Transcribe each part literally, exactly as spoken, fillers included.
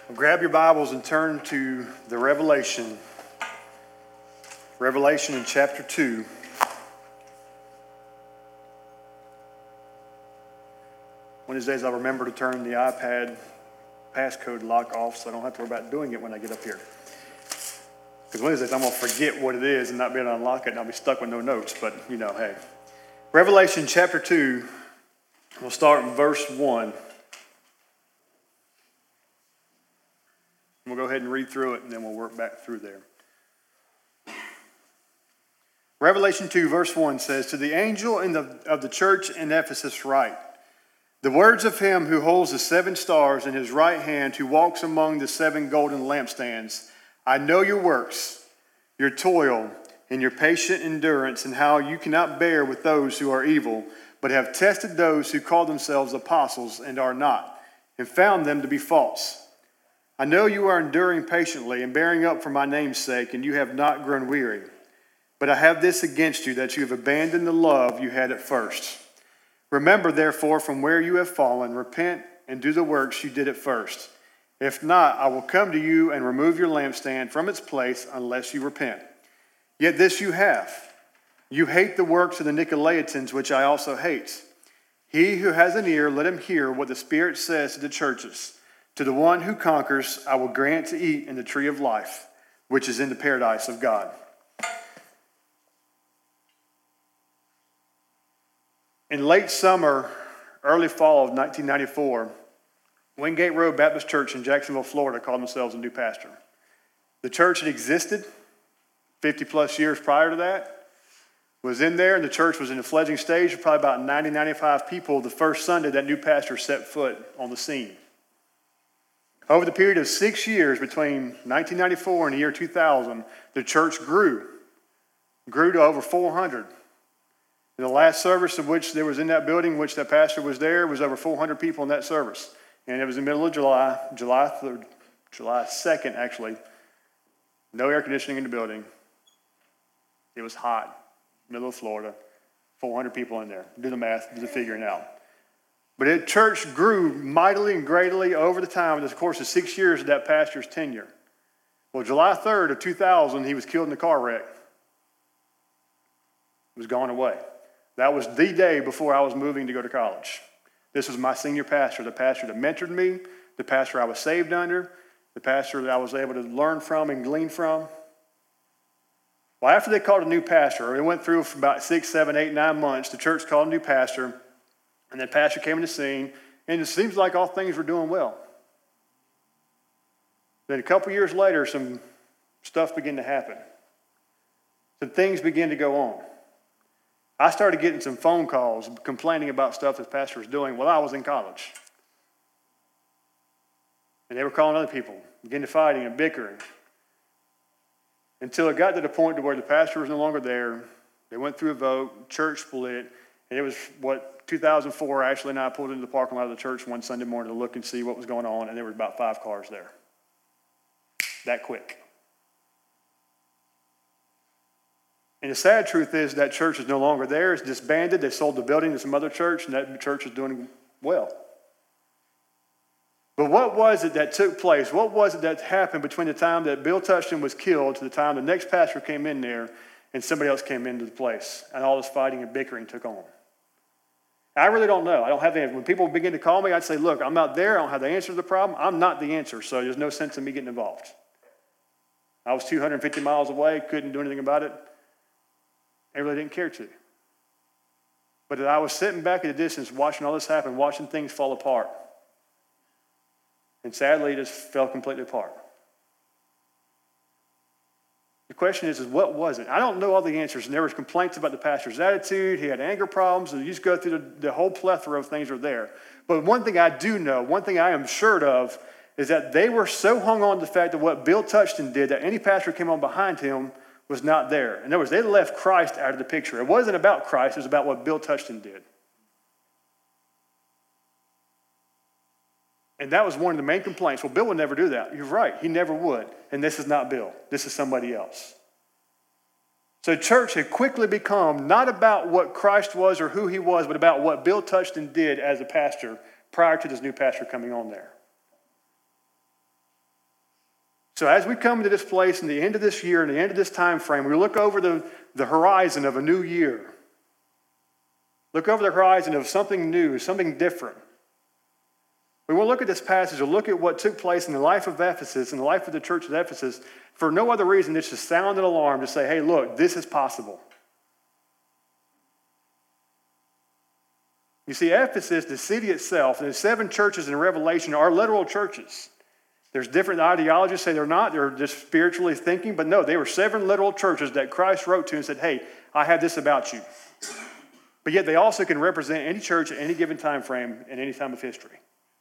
Well, grab your Bibles and turn to the Revelation. Revelation in chapter two. One of these days I'll remember to turn the iPad passcode lock off so I don't have to worry about doing it when I get up here. Because one of these days I'm going to forget what it is and not be able to unlock it and I'll be stuck with no notes. But, you know, hey. Revelation chapter two, we'll start in verse one. We'll go ahead and read through it, and then we'll work back through there. Revelation two, verse one says, "To the angel in the, of the church in Ephesus write, the words of him who holds the seven stars in his right hand, who walks among the seven golden lampstands. I know your works, your toil, and your patient endurance, and how you cannot bear with those who are evil, but have tested those who call themselves apostles and are not, and found them to be false. I know you are enduring patiently and bearing up for my name's sake, and you have not grown weary. But I have this against you, that you have abandoned the love you had at first. Remember, therefore, from where you have fallen, repent and do the works you did at first. If not, I will come to you and remove your lampstand from its place unless you repent. Yet this you have. You hate the works of the Nicolaitans, which I also hate. He who has an ear, let him hear what the Spirit says to the churches. To the one who conquers, I will grant to eat in the tree of life, which is in the paradise of God." In late summer, early fall of nineteen ninety-four, Wingate Road Baptist Church in Jacksonville, Florida, called themselves a new pastor. The church had existed fifty plus years prior to that, was in there, and the church was in a fledgling stage of probably about ninety, ninety-five people the first Sunday that new pastor set foot on the scene. Over the period of six years between nineteen ninety-four and the year two thousand, the church grew, grew to over four hundred. In the last service of which there was in that building, which that pastor was there, was over four hundred people in that service. And it was in the middle of July, July third, July second actually. No air conditioning in the building. It was hot, middle of Florida, four hundred people in there. Do the math, do the figuring out. But the church grew mightily and greatly over the time, in the course of six years of that pastor's tenure. Well, July third of two thousand, he was killed in a car wreck. He was gone away. That was the day before I was moving to go to college. This was my senior pastor, the pastor that mentored me, the pastor I was saved under, the pastor that I was able to learn from and glean from. Well, after they called a new pastor, it went through for about six, seven, eight, nine months. The church called a new pastor. And then pastor came on the scene, and it seems like all things were doing well. Then a couple years later, some stuff began to happen. Some things began to go on. I started getting some phone calls complaining about stuff that pastor was doing while I was in college. And they were calling other people, began to fighting and bickering. Until it got to the point to where the pastor was no longer there. They went through a vote, church split, and it was what two thousand four, Ashley and I pulled into the parking lot of the church one Sunday morning to look and see what was going on, and there were about five cars there. That quick. And the sad truth is that church is no longer there. It's disbanded. They sold the building to some other church, and that church is doing well. But what was it that took place? What was it that happened between the time that Bill Touchton was killed to the time the next pastor came in there and somebody else came into the place, and all this fighting and bickering took on? I really don't know. I don't have the answer. When people begin to call me, I'd say, look, I'm not there. I don't have the answer to the problem. I'm not the answer, so there's no sense in me getting involved. I was two hundred fifty miles away, couldn't do anything about it. I really didn't care to. But I was sitting back at a distance watching all this happen, watching things fall apart. And sadly, it just fell completely apart. The question is, is, what was it? I don't know all the answers. And there was complaints about the pastor's attitude. He had anger problems. And you just go through the, the whole plethora of things are there. But one thing I do know, one thing I am sure of, is that they were so hung on to the fact that what Bill Touchton did, that any pastor who came on behind him was not there. In other words, they left Christ out of the picture. It wasn't about Christ. It was about what Bill Touchton did. And that was one of the main complaints. Well, Bill would never do that. You're right. He never would. And this is not Bill. This is somebody else. So church had quickly become not about what Christ was or who he was, but about what Bill Touchton did as a pastor prior to this new pastor coming on there. So as we come to this place in the end of this year and the end of this time frame, we look over the, the horizon of a new year. Look over the horizon of something new, something different. We want to look at this passage and look at what took place in the life of Ephesus and the life of the church of Ephesus for no other reason than just to sound an alarm to say, hey, look, this is possible. You see, Ephesus, the city itself, and the seven churches in Revelation are literal churches. There's different ideologies say they're not. They're just spiritually thinking. But no, they were seven literal churches that Christ wrote to and said, hey, I have this about you. But yet they also can represent any church at any given time frame in any time of history.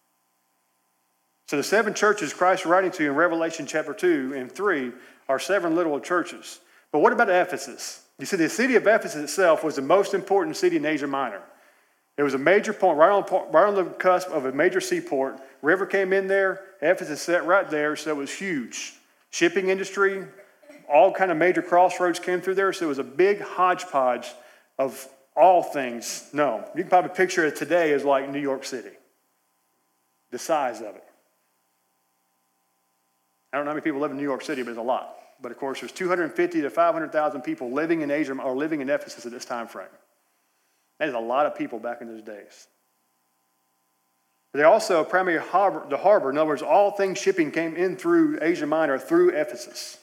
So the seven churches Christ is writing to in Revelation chapter two and three are seven literal churches. But what about Ephesus? You see, the city of Ephesus itself was the most important city in Asia Minor. It was a major point, right on, right on the cusp of a major seaport. River came in there. Ephesus sat right there, so it was huge. Shipping industry, all kind of major crossroads came through there, so it was a big hodgepodge of all things known. You can probably picture it today as like New York City, the size of it. I don't know how many people live in New York City, but it's a lot. But of course, there's two hundred fifty to five hundred thousand people living in Asia or living in Ephesus at this time frame. That is a lot of people back in those days. They also a primary harbor, the harbor. In other words, all things shipping came in through Asia Minor, through Ephesus.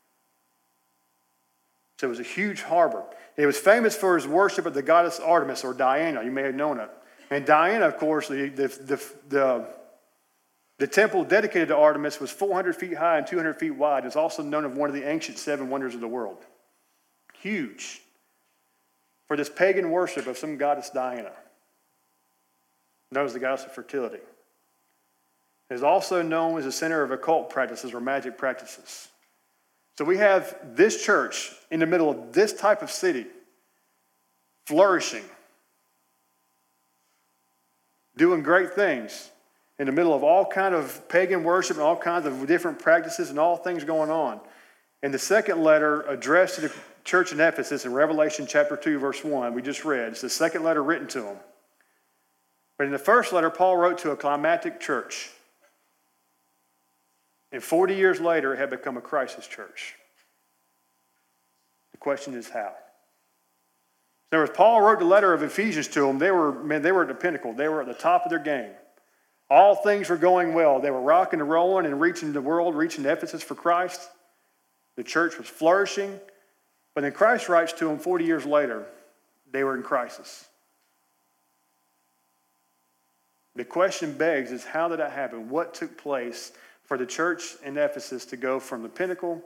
So it was a huge harbor. It was famous for his worship of the goddess Artemis, or Diana. You may have known it. And Diana, of course, the, the, the, the, the temple dedicated to Artemis was four hundred feet high and two hundred feet wide. It's also known as one of the ancient seven wonders of the world. Huge. For this pagan worship of some goddess Diana, known as the goddess of fertility. It is also known as a center of occult practices or magic practices. So we have this church in the middle of this type of city, flourishing, doing great things, in the middle of all kind of pagan worship and all kinds of different practices and all things going on. And the second letter addressed to the church in Ephesus in Revelation chapter two, verse one, we just read. It's the second letter written to them. But in the first letter, Paul wrote to a climatic church. And forty years later, it had become a crisis church. The question is how? So as Paul wrote the letter of Ephesians to them, they were, man, they were at the pinnacle. They were at the top of their game. All things were going well. They were rocking and rolling and reaching the world, reaching Ephesus for Christ. The church was flourishing. But then Christ writes to them forty years later, they were in crisis. The question begs is, how did that happen? What took place for the church in Ephesus to go from the pinnacle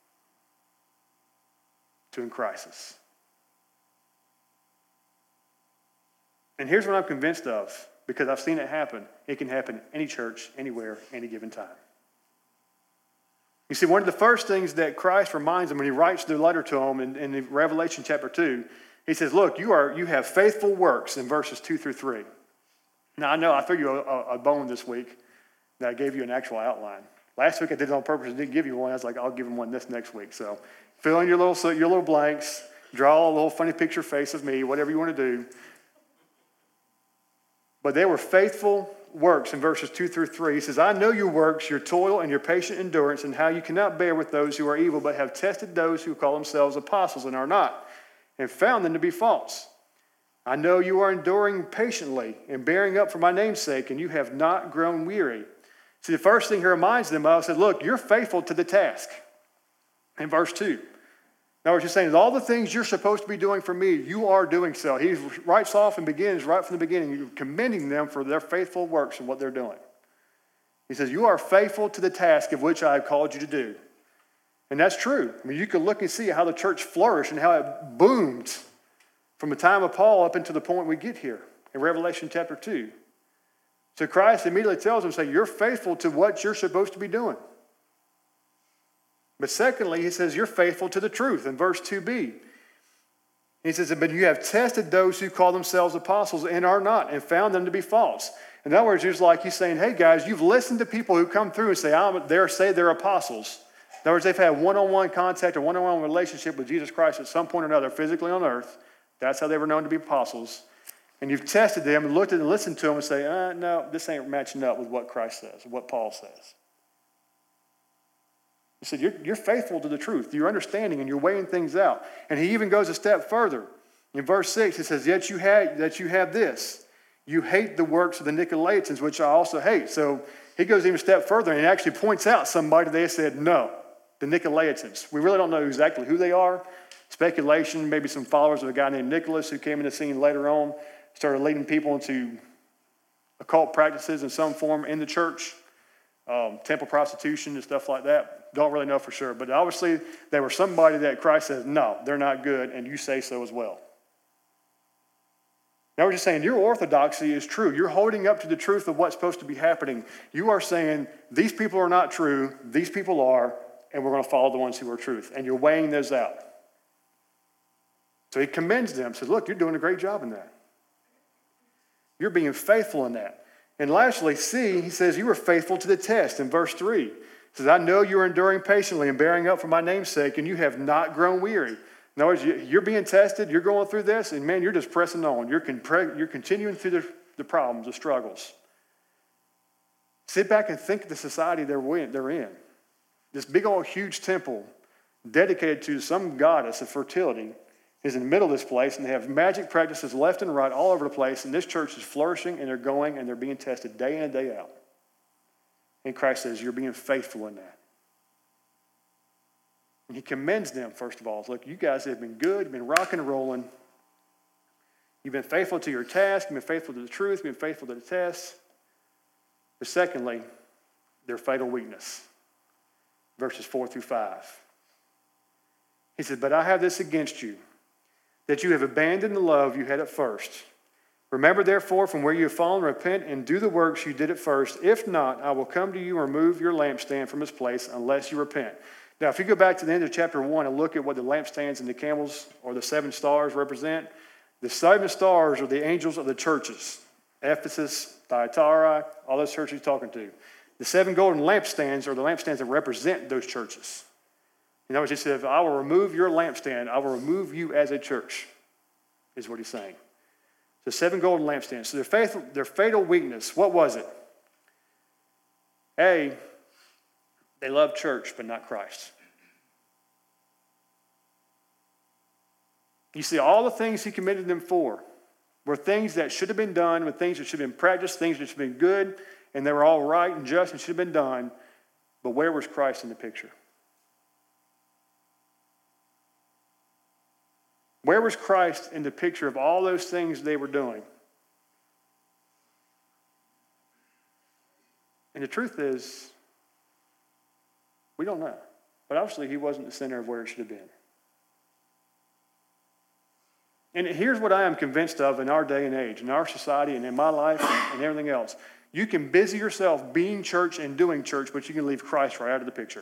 to in crisis? And here's what I'm convinced of, because I've seen it happen. It can happen in any church, anywhere, any given time. You see, one of the first things that Christ reminds them when he writes the letter to them in, in Revelation chapter two, he says, look, you are you have faithful works in verses two through three. Now, I know I threw you a, a bone this week that I gave you an actual outline. Last week I did it on purpose and didn't give you one. I was like, I'll give him one this next week. So fill in your little, your little blanks, draw a little funny picture face of me, whatever you want to do. But they were faithful works in verses two through three. He says, I know your works, your toil, and your patient endurance, and how you cannot bear with those who are evil, but have tested those who call themselves apostles and are not, and found them to be false. I know you are enduring patiently and bearing up for my name's sake, and you have not grown weary. See, the first thing he reminds them of, said, look, you're faithful to the task. In verse two. Now, what you're saying is all the things you're supposed to be doing for me, you are doing so. He writes off and begins right from the beginning, you're commending them for their faithful works and what they're doing. He says, you are faithful to the task of which I have called you to do. And that's true. I mean, you can look and see how the church flourished and how it boomed from the time of Paul up until the point we get here in Revelation chapter two. So Christ immediately tells them, say, you're faithful to what you're supposed to be doing. But secondly, he says, you're faithful to the truth in verse two b. He says, but you have tested those who call themselves apostles and are not, and found them to be false. In other words, it's like he's saying, hey guys, you've listened to people who come through and say, I'm, they're, say they're apostles. In other words, they've had one-on-one contact or one-on-one relationship with Jesus Christ at some point or another, physically on earth. That's how they were known to be apostles. And you've tested them and looked at them and listened to them and say, uh, no, this ain't matching up with what Christ says, what Paul says. He said, you're, you're faithful to the truth. You're understanding and you're weighing things out. And he even goes a step further. In verse six, he says, yet you have, that you have this. You hate the works of the Nicolaitans, which I also hate. So he goes even a step further and he actually points out somebody they said, no, the Nicolaitans. We really don't know exactly who they are. Speculation, maybe some followers of a guy named Nicholas who came in the scene later on, started leading people into occult practices in some form in the church, um, temple prostitution and stuff like that. Don't really know for sure. But obviously, they were somebody that Christ says, no, they're not good, and you say so as well. Now we're just saying your orthodoxy is true. You're holding up to the truth of what's supposed to be happening. You are saying these people are not true, these people are, and we're going to follow the ones who are truth. And you're weighing those out. So he commends them, says, look, you're doing a great job in that. You're being faithful in that. And lastly, C, he says, you were faithful to the test in verse three. He says, I know you're enduring patiently and bearing up for my name's sake, and you have not grown weary. In other words, you're being tested, you're going through this, and man, you're just pressing on. You're, con- you're continuing through the, the problems, the struggles. Sit back and think of the society they're in. This big old huge temple dedicated to some goddess of fertility is in the middle of this place, and they have magic practices left and right all over the place, and this church is flourishing, and they're going, and they're being tested day in and day out. And Christ says, you're being faithful in that. And he commends them, first of all. Look, you guys have been good, you've been rocking and rolling. You've been faithful to your task, you've been faithful to the truth, you've been faithful to the test. But secondly, their fatal weakness. Verses four through five. He said, but I have this against you, that you have abandoned the love you had at first. Remember, therefore, from where you have fallen, repent and do the works you did at first. If not, I will come to you and remove your lampstand from its place unless you repent. Now, if you go back to the end of chapter one and look at what the lampstands and the camels or the seven stars represent, the seven stars are the angels of the churches. Ephesus, Thyatira, all those churches he's talking to. The seven golden lampstands are the lampstands that represent those churches. You know what he said? I will remove your lampstand. I will remove you as a church, is what he's saying. The seven golden lampstands. So their, faithful, their fatal weakness, what was it? A, they loved church, but not Christ. You see, all the things he committed them for were things that should have been done, were things that should have been practiced, things that should have been good, and they were all right and just and should have been done. But where was Christ in the picture? Where was Christ in the picture of all those things they were doing? And the truth is, we don't know. But obviously, he wasn't the center of where it should have been. And here's what I am convinced of in our day and age, in our society and in my life and, and everything else. You can busy yourself being church and doing church, but you can leave Christ right out of the picture.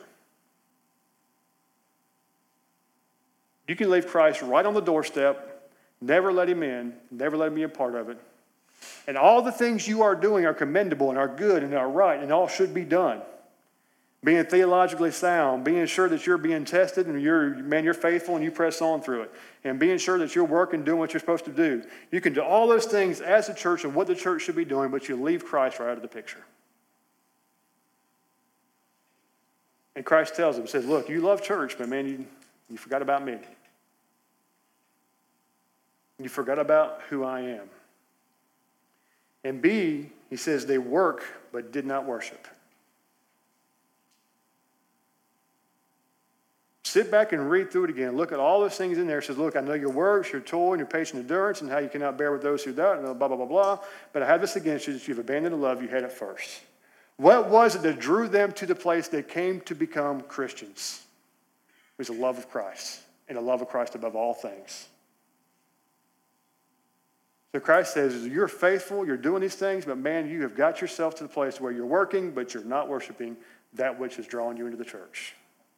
You can leave Christ right on the doorstep, never let him in, never let him be a part of it. And all the things you are doing are commendable and are good and are right and all should be done. Being theologically sound, being sure that you're being tested and you're, man, you're faithful and you press on through it. And being sure that you're working, doing what you're supposed to do. You can do all those things as a church and what the church should be doing, but you leave Christ right out of the picture. And Christ tells them, says, look, you love church, but man, you, you forgot about me. You forgot about who I am. And B, he says they work but did not worship. Sit back and read through it again. Look at all those things in there. It says, look, I know your works, your toil, and your patient endurance, and how you cannot bear with those who doubt, and blah, blah, blah, blah. But I have this against you, that you've abandoned the love you had at first. What was it that drew them to the place they came to become Christians? It was the love of Christ, and the love of Christ above all things. So Christ says, you're faithful, you're doing these things, but man, you have got yourself to the place where you're working, but you're not worshiping that which is drawing you into the church.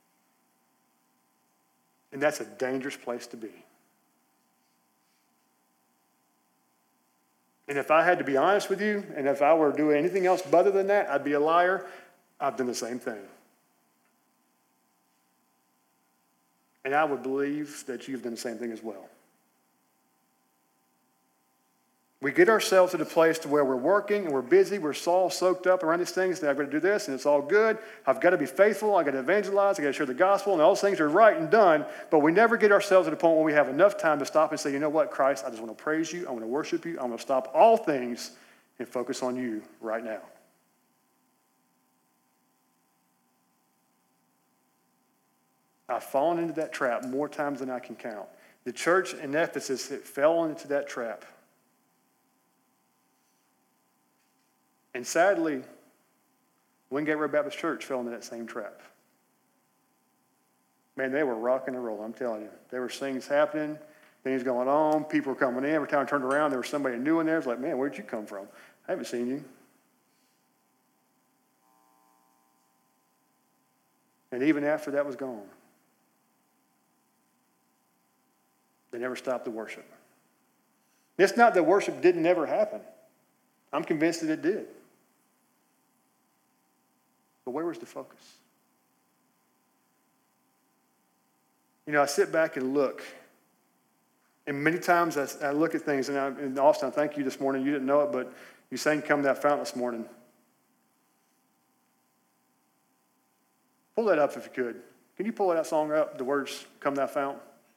And that's a dangerous place to be. And if I had to be honest with you, and if I were to do anything else other than that, I'd be a liar. I've done the same thing. And I would believe that you've done the same thing as well. We get ourselves to the place to where we're working and we're busy, we're all soaked up around these things, and I've got to do this, and it's all good. I've got to be faithful, I've got to evangelize, I've got to share the gospel, and all those things are right and done, but we never get ourselves to the point where we have enough time to stop and say, you know what, Christ, I just want to praise you, I want to worship you, I want to stop all things and focus on you right now. I've fallen into that trap more times than I can count. The church in Ephesus, it fell into that trap. And sadly, Wingate Road Baptist Church fell into that same trap. Man, they were rocking and rolling, I'm telling you. There were things happening, things going on, people were coming in. Every time I turned around, there was somebody new in there. It was like, man, where'd you come from? I haven't seen you. And even after that was gone, they never stopped the worship. It's not that worship didn't ever happen. I'm convinced that it did. But where was the focus? You know, I sit back and look, and many times I, I look at things, and, I, and Austin, thank you this morning. You didn't know it, but you sang Come Thou Fount this morning. Pull that up if you could. Can you pull that song up, the words Come Thou Fount?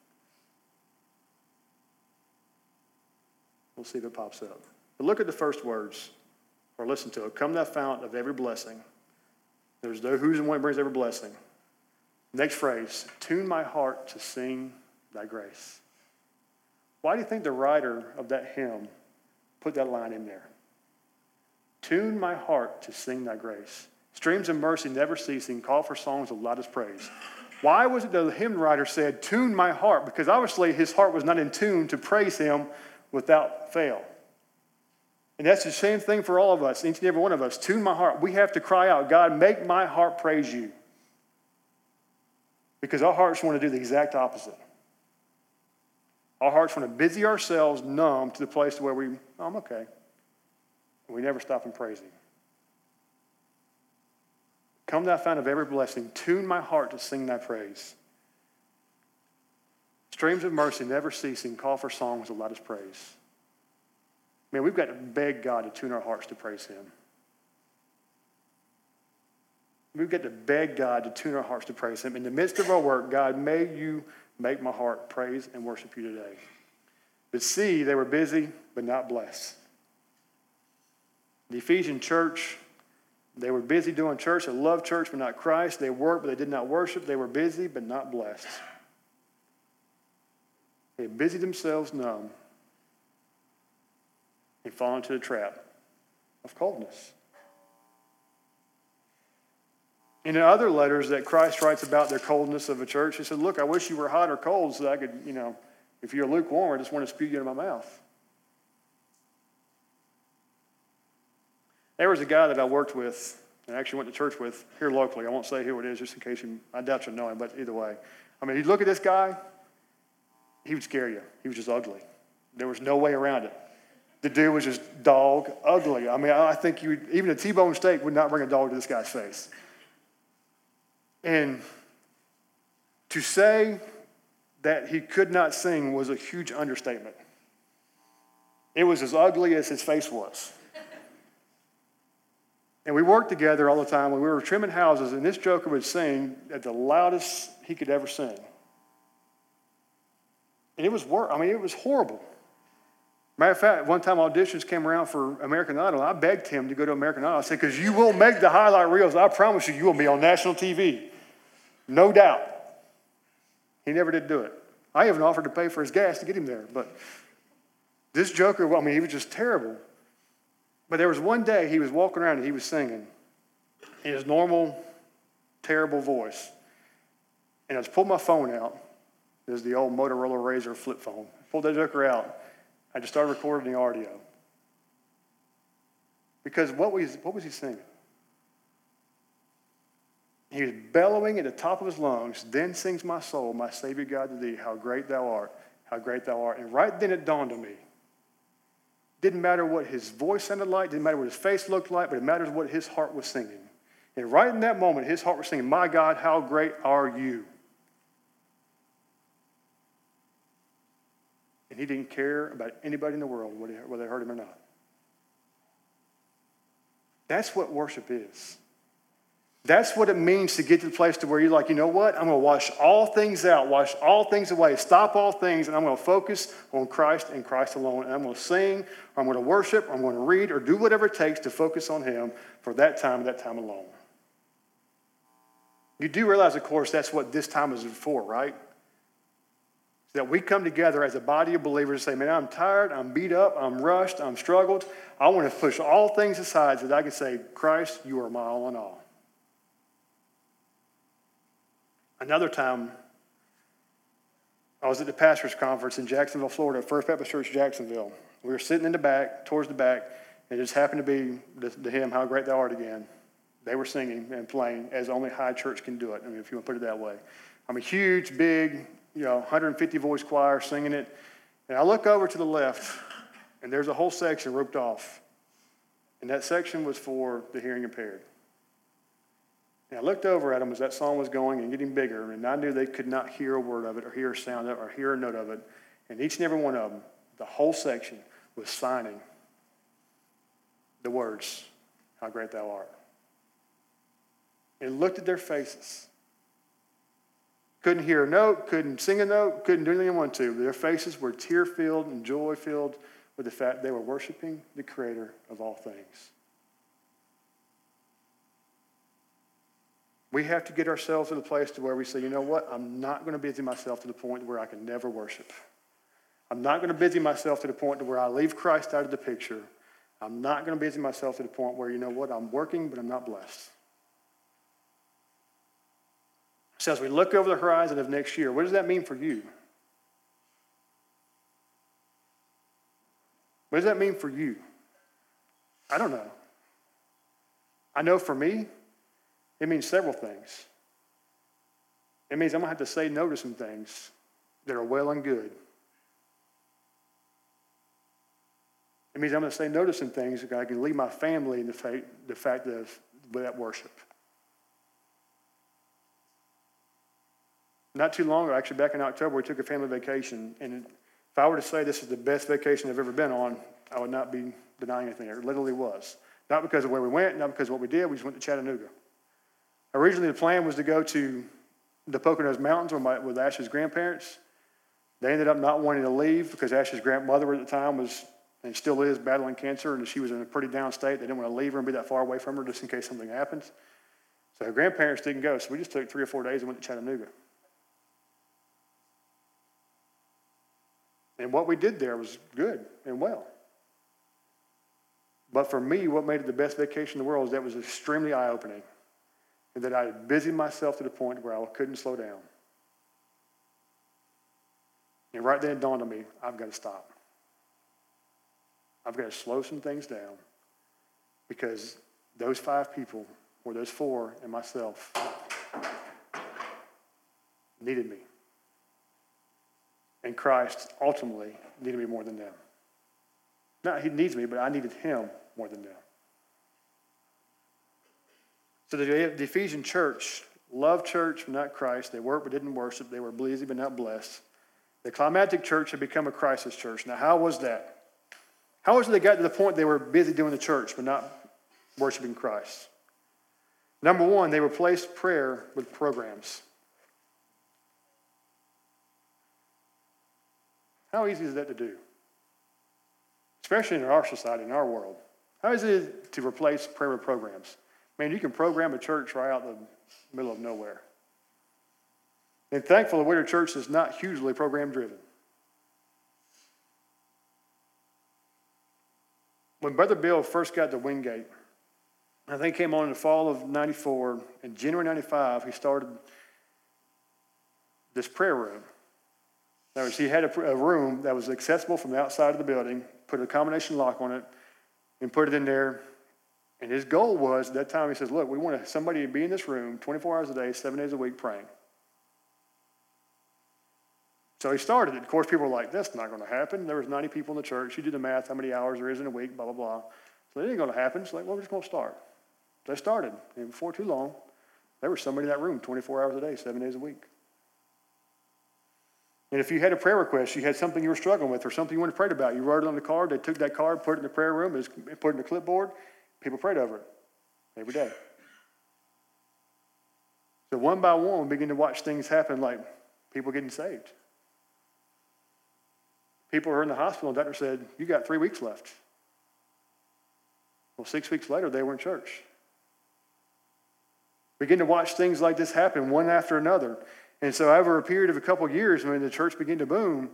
We'll see if it pops up. But look at the first words, or listen to it. Come Thou Fount of every blessing. There's those who's the one that brings every blessing. Next phrase, tune my heart to sing thy grace. Why do you think the writer of that hymn put that line in there? Tune my heart to sing thy grace. Streams of mercy never ceasing, call for songs of loudest praise. Why was it the hymn writer said, tune my heart? Because obviously his heart was not in tune to praise him without fail. And that's the same thing for all of us, each and every one of us. Tune my heart. We have to cry out, God, make my heart praise you. Because our hearts want to do the exact opposite. Our hearts want to busy ourselves numb to the place where we, oh, I'm okay. And we never stop and praise him. Come thou fount of every blessing, tune my heart to sing thy praise. Streams of mercy never ceasing, call for songs of loudest praise. Man, we've got to beg God to tune our hearts to praise him. We've got to beg God to tune our hearts to praise him. In the midst of our work, God, may you make my heart praise and worship you today. But see, they were busy, but not blessed. The Ephesian church, they were busy doing church. They loved church, but not Christ. They worked, but they did not worship. They were busy, but not blessed. They busied themselves numb and fall into the trap of coldness. In other letters that Christ writes about their coldness of a church, he said, look, I wish you were hot or cold so that I could, you know, if you're lukewarm, I just want to spew you in my mouth. There was a guy that I worked with and actually went to church with here locally. I won't say who it is just in case you, I doubt you'll know him, but either way. I mean, you look at this guy, he would scare you. He was just ugly. There was no way around it. The dude was just dog ugly. I mean, I think you would, even a T-bone steak would not bring a dog to this guy's face. And to say that he could not sing was a huge understatement. It was as ugly as his face was. And we worked together all the time when we were trimming houses, and this joker would sing at the loudest he could ever sing. And it was work. I mean, it was horrible. Matter of fact, one time auditions came around for American Idol, I begged him to go to American Idol. I said, because you will make the highlight reels. I promise you, you will be on national T V. No doubt. He never did do it. I even offered to pay for his gas to get him there. But this joker, well, I mean, he was just terrible. But there was one day he was walking around and he was singing in his normal, terrible voice. And I just pulled my phone out. It was the old Motorola Razr flip phone. I pulled that joker out. I just started recording the audio. Because what was, what was he singing? He was bellowing at the top of his lungs, then sings my soul, my Savior God to thee, how great thou art, how great thou art. And right then it dawned on me. Didn't matter what his voice sounded like, didn't matter what his face looked like, but it matters what his heart was singing. And right in that moment, his heart was singing, my God, how great are you? and he didn't care about anybody in the world, whether they heard him or not. That's what worship is. That's what it means to get to the place to where you're like, you know what? I'm going to wash all things out, wash all things away, stop all things, and I'm going to focus on Christ and Christ alone. And I'm going to sing, or I'm going to worship, or I'm going to read, or do whatever it takes to focus on him for that time, that time alone. You do realize, of course, that's what this time is for, right? That we come together as a body of believers and say, man, I'm tired, I'm beat up, I'm rushed, I'm struggled. I want to push all things aside so that I can say, Christ, you are my all in all. Another time, I was at the pastor's conference in Jacksonville, Florida, First Baptist Church, Jacksonville. We were sitting in the back, towards the back, and it just happened to be the, the hymn, How Great Thou Art Again. They were singing and playing as only high church can do it, I mean, if you want to put it that way. I'm a huge, big, you know, one hundred fifty voice choir singing it. And I look over to the left, and there's a whole section roped off. And that section was for the hearing impaired. And I looked over at them as that song was going and getting bigger, and I knew they could not hear a word of it or hear a sound of it or hear a note of it. And each and every one of them, the whole section, was signing the words, How Great Thou Art. And looked at their faces. Couldn't hear a note, couldn't sing a note, couldn't do anything they wanted to. Their faces were tear-filled and joy-filled with the fact they were worshiping the Creator of all things. We have to get ourselves to the place to where we say, you know what, I'm not going to busy myself to the point where I can never worship. I'm not going to busy myself to the point to where I leave Christ out of the picture. I'm not going to busy myself to the point where, you know what, I'm working, but I'm not blessed. So as we look over the horizon of next year, what does that mean for you? What does that mean for you? I don't know. I know for me, it means several things. It means I'm going to have to say no to some things that are well and good. It means I'm going to say no to some things that I can leave my family in the fact, the fact of that worship. Not too long ago, actually back in October, we took a family vacation. And if I were to say this is the best vacation I've ever been on, I would not be denying anything. It literally was. Not because of where we went, not because of what we did. We just went to Chattanooga. Originally, the plan was to go to the Poconos Mountains with, my, with Ash's grandparents. They ended up not wanting to leave because Ash's grandmother at the time was, and still is, battling cancer, and she was in a pretty down state. They didn't want to leave her and be that far away from her just in case something happens. So her grandparents didn't go, so we just took three or four days and went to Chattanooga. And what we did there was good and well. But for me, what made it the best vacation in the world is that it was extremely eye-opening. And that I had busied myself to the point where I couldn't slow down. And right then it dawned on me, I've got to stop. I've got to slow some things down because those five people, or those four and myself, needed me. And Christ ultimately needed me more than them. Not he needs me, but I needed him more than them. So the, the Ephesian church loved church, but not Christ. They worked but didn't worship. They were busy but not blessed. The climatic church had become a crisis church. Now, how was that? How was it they got to the point they were busy doing the church but not worshiping Christ? Number one, they replaced prayer with programs. How easy is that to do? Especially in our society, in our world. How easy is it to replace prayer with programs? Man, you can program a church right out in the middle of nowhere. And thankfully, Whittier Church is not hugely program-driven. When Brother Bill first got to Wingate, I think he came on in the fall of ninety-four. In January ninety-five, he started this prayer room. In other words, he had a, a room that was accessible from the outside of the building, put a combination lock on it, and put it in there. And his goal was, at that time, he says, look, we want somebody to be in this room twenty-four hours a day, seven days a week praying. So he started it. Of course, people were like, that's not going to happen. There was ninety people in the church. You do the math, how many hours there is in a week, blah, blah, blah. So it ain't going to happen. It's like, well, we're just going to start. So they started. And before too long, there was somebody in that room twenty-four hours a day, seven days a week. And if you had a prayer request, you had something you were struggling with or something you wanted to pray about, you wrote it on the card, they took that card, put it in the prayer room, it was put it in the clipboard, people prayed over it every day. So one by one, we begin to watch things happen like people getting saved. People were in the hospital, and the doctor said, you got three weeks left. Well, six weeks later, they were in church. We begin to watch things like this happen one after another. And so over a period of a couple of years, when the church began to boom,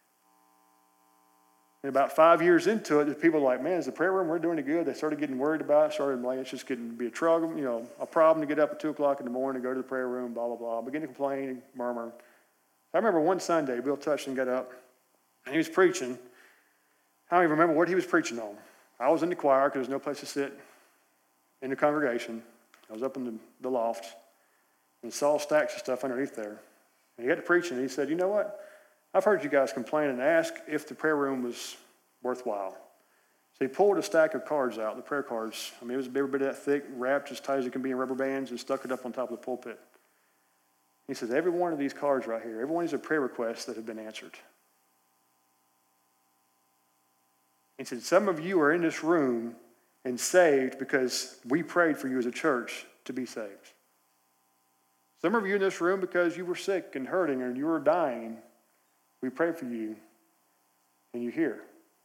and about five years into it, the people were like, man, is the prayer room, we're doing it good. They started getting worried about it, started like, it's just getting to be a trouble, you know, a problem to get up at two o'clock in the morning to go to the prayer room, blah, blah, blah. Begin to complain and murmur. I remember one Sunday, Bill Touchton got up, and he was preaching. I don't even remember what he was preaching on. I was in the choir because there was no place to sit in the congregation. I was up in the, the loft and saw stacks of stuff underneath there. And he got to preaching, and he said, you know what? I've heard you guys complain and ask if the prayer room was worthwhile. So he pulled a stack of cards out, the prayer cards. I mean, it was every bit of that thick, wrapped as tight as it can be in rubber bands, and stuck it up on top of the pulpit. He says, every one of these cards right here, every one of these are prayer requests that have been answered. He said, some of you are in this room and saved because we prayed for you as a church to be saved. Some of you in this room because you were sick and hurting and you were dying. We prayed for you and you're here.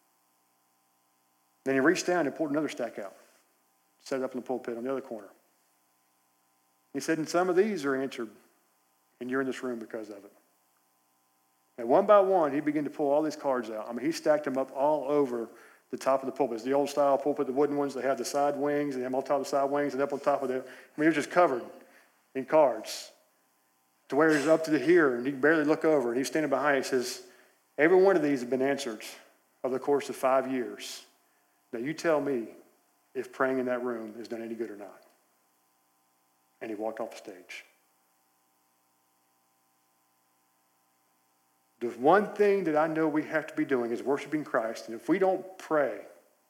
Then he reached down and pulled another stack out, set it up in the pulpit on the other corner. He said, and some of these are answered and you're in this room because of it. And one by one, he began to pull all these cards out. I mean, he stacked them up all over the top of the pulpit. It's the old style pulpit, the wooden ones. They have the side wings, and them on top of the side wings, and up on top of the. I mean, it was just covered in cards to where he's up to the here, and he could barely look over. And he's standing behind. He says, every one of these have been answered over the course of five years. Now, you tell me if praying in that room has done any good or not. And he walked off the stage. The one thing that I know we have to be doing is worshiping Christ. And if we don't pray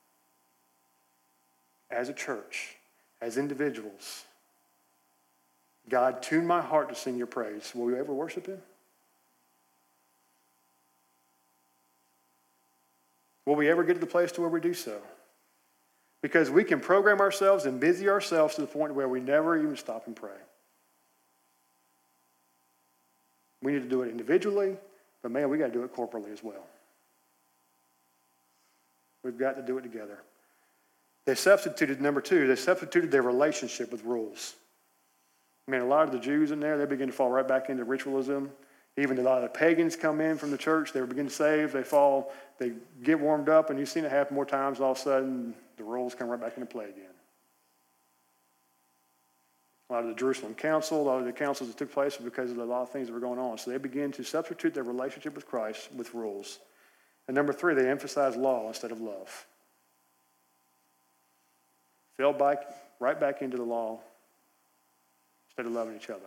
as a church, as individuals, God, tune my heart to sing your praise. Will we ever worship him? Will we ever get to the place to where we do so? Because we can program ourselves and busy ourselves to the point where we never even stop and pray. We need to do it individually. But man, we got to do it corporately as well. We've got to do it together. They substituted, number two, they substituted their relationship with rules. I mean, a lot of the Jews in there, they begin to fall right back into ritualism. Even a lot of the pagans come in from the church, they begin to save, they fall, they get warmed up, and you've seen it happen more times, all of a sudden, the rules come right back into play again. A lot of the Jerusalem council, a lot of the councils that took place were because of a lot of things that were going on. So they began to substitute their relationship with Christ with rules. And number three, they emphasized law instead of love. Fell back, right back into the law instead of loving each other.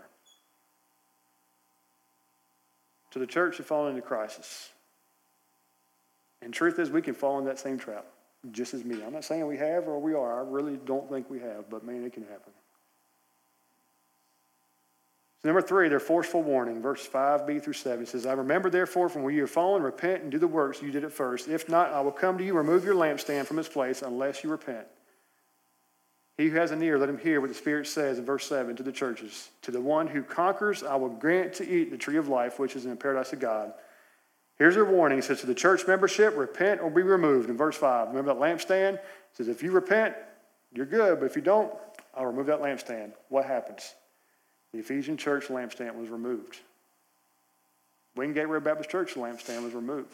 So the church had fallen into crisis. And truth is, we can fall in that same trap, just as me. I'm not saying we have or we are. I really don't think we have, but man, it can happen. So number three, their forceful warning, verse five b through seven, says, I remember therefore from where you have fallen, repent and do the works you did at first. If not, I will come to you, remove your lampstand from its place, unless you repent. He who has an ear, let him hear what the Spirit says in verse seven to the churches. To the one who conquers, I will grant to eat the tree of life, which is in the paradise of God. Here's their warning. It says, to the church membership, repent or be removed. In verse five, remember that lampstand? It says, if you repent, you're good. But if you don't, I'll remove that lampstand. What happens? The Ephesian church lampstand was removed. Wayne Gateway Baptist Church lampstand was removed.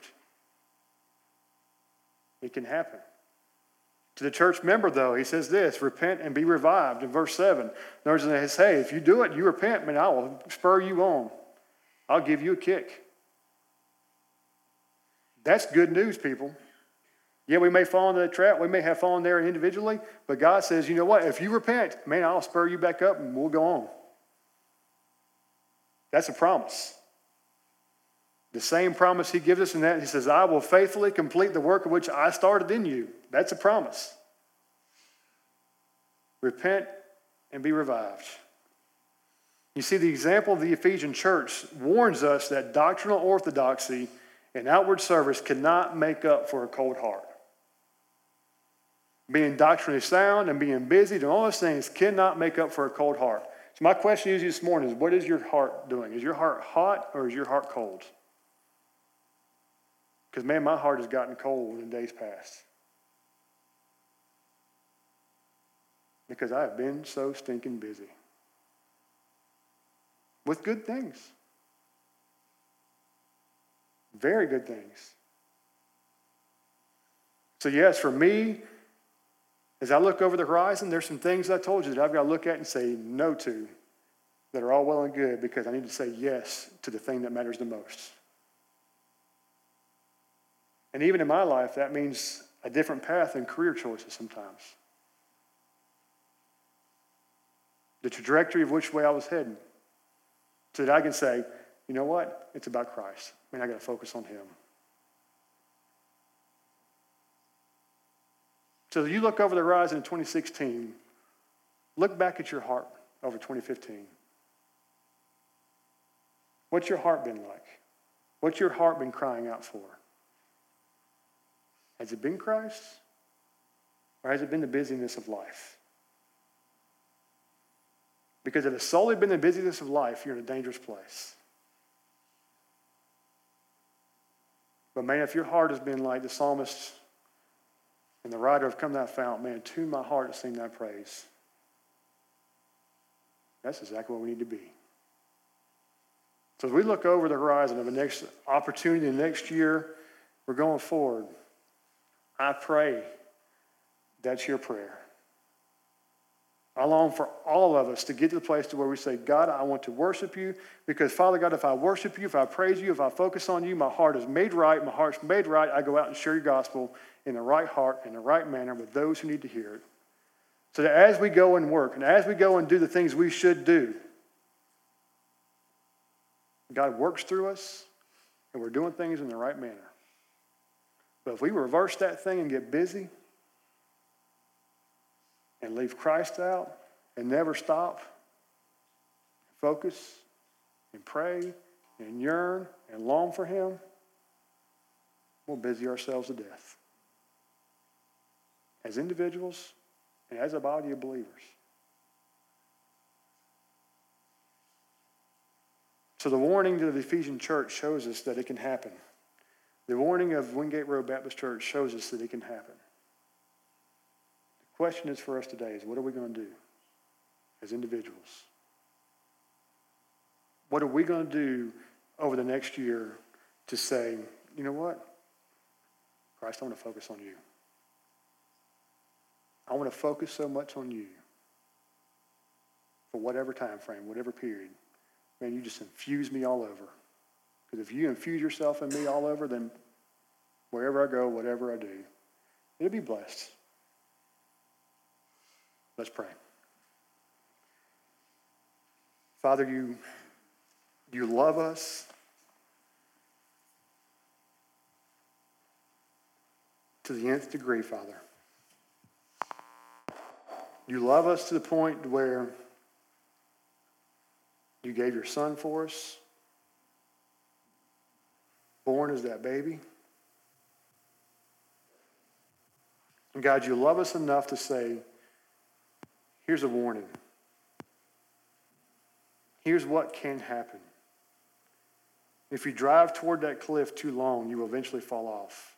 It can happen. To the church member, though, he says this, repent and be revived in verse seven. In other words, he says, hey, if you do it, you repent, man, I will spur you on. I'll give you a kick. That's good news, people. Yeah, we may fall into that trap. We may have fallen there individually, but God says, you know what? If you repent, man, I'll spur you back up and we'll go on. That's a promise. The same promise he gives us in that, he says, I will faithfully complete the work of which I started in you. That's a promise. Repent and be revived. You see, the example of the Ephesian church warns us that doctrinal orthodoxy and outward service cannot make up for a cold heart. Being doctrinally sound and being busy and all those things cannot make up for a cold heart. So my question to you this morning is, what is your heart doing? Is your heart hot or is your heart cold? Because, man, my heart has gotten cold in days past. Because I have been so stinking busy. With good things. Very good things. So yes, for me, as I look over the horizon, there's some things I told you that I've got to look at and say no to that are all well and good because I need to say yes to the thing that matters the most. And even in my life, that means a different path and career choices sometimes. The trajectory of which way I was heading. So that I can say, you know what? It's about Christ. I mean, I got to focus on him. So as you look over the horizon in twenty sixteen, look back at your heart over twenty fifteen. What's your heart been like? What's your heart been crying out for? Has it been Christ? Or has it been the busyness of life? Because if it's solely been the busyness of life, you're in a dangerous place. But man, if your heart has been like the psalmist and the writer of Come Thou Fount, man, tune my heart to sing thy praise. That's exactly what we need to be. So as we look over the horizon of the next opportunity, the next year, we're going forward. I pray that's your prayer. I long for all of us to get to the place to where we say, God, I want to worship you because, Father God, if I worship you, if I praise you, if I focus on you, my heart is made right. My heart's made right. I go out and share your gospel in the right heart, in the right manner with those who need to hear it. So that as we go and work and as we go and do the things we should do, God works through us and we're doing things in the right manner. But if we reverse that thing and get busy and leave Christ out and never stop, focus and pray and yearn and long for him, we'll busy ourselves to death. As individuals and as a body of believers. So the warning to the Ephesian church shows us that it can happen. The warning of Wingate Road Baptist Church shows us that it can happen. The question is for us today is, what are we going to do as individuals? What are we going to do over the next year to say, you know what? Christ, I want to focus on you. I want to focus so much on you for whatever time frame, whatever period. Man, you just infuse me all over. Because if you infuse yourself in me all over, then wherever I go, whatever I do, it'll be blessed. Let's pray. Father, you, you love us to the nth degree, Father. You love us to the point where you gave your son for us, born as that baby. And God, you love us enough to say, here's a warning. Here's what can happen. If you drive toward that cliff too long, you will eventually fall off.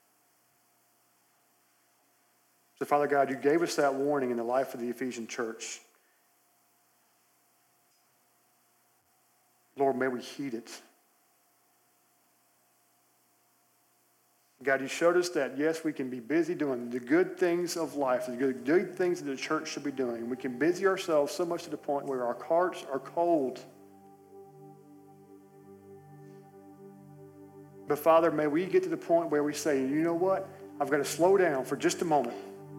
So, Father God, you gave us that warning in the life of the Ephesian church. Lord, may we heed it. God, you showed us that, yes, we can be busy doing the good things of life, the good, good things that the church should be doing. We can busy ourselves so much to the point where our hearts are cold. But, Father, may we get to the point where we say, you know what? I've got to slow down for just a moment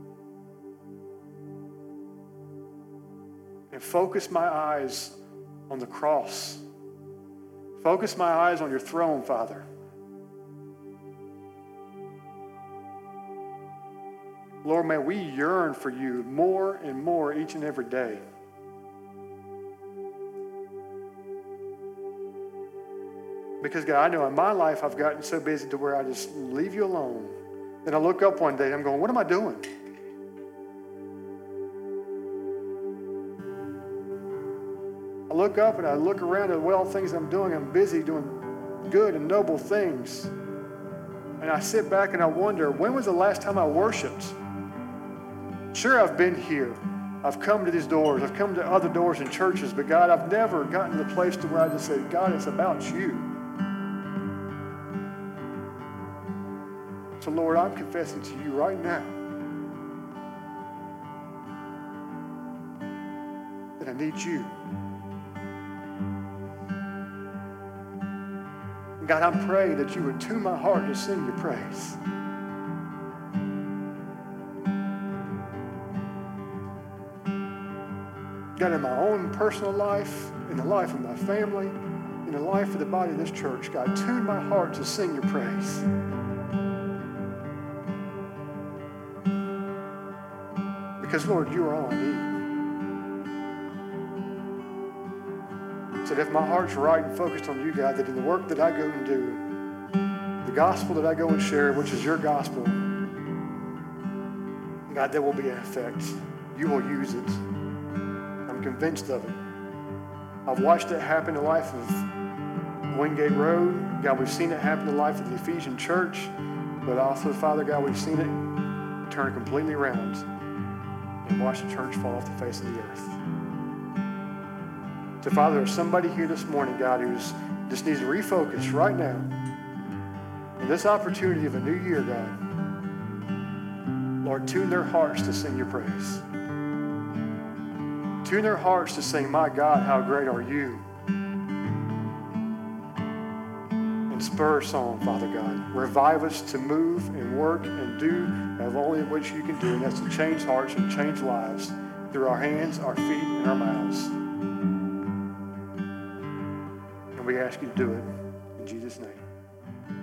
and focus my eyes on the cross. Focus my eyes on your throne, Father. Lord, may we yearn for you more and more each and every day. Because, God, I know in my life I've gotten so busy to where I just leave you alone. Then I look up one day and I'm going, what am I doing? I look up and I look around at well things I'm doing. I'm busy doing good and noble things. And I sit back and I wonder, when was the last time I worshiped? Sure, I've been here. I've come to these doors. I've come to other doors in churches. But, God, I've never gotten to the place to where I just say, God, it's about you. So, Lord, I'm confessing to you right now that I need you. God, I'm praying that you would tune my heart to sing your praise. God, in my own personal life, in the life of my family, in the life of the body of this church, God, tune my heart to sing your praise. Because, Lord, you are all I need. So that if my heart's right and focused on you, God, that in the work that I go and do, the gospel that I go and share, which is your gospel, God, there will be an effect. You will use it. I'm convinced of it. I've watched it happen in the life of Wingate Road. God, we've seen it happen in the life of the Ephesian church. But also, Father God, we've seen it turn completely around and watch the church fall off the face of the earth. So, Father, there's somebody here this morning, God, who just needs to refocus right now. In this opportunity of a new year, God, Lord, tune their hearts to sing your praise. Tune their hearts to sing, my God, how great are you. And spur a song, Father God. Revive us to move and work and do of only which you can do, and that's to change hearts and change lives through our hands, our feet, and our mouths. And we ask you to do it in Jesus' name.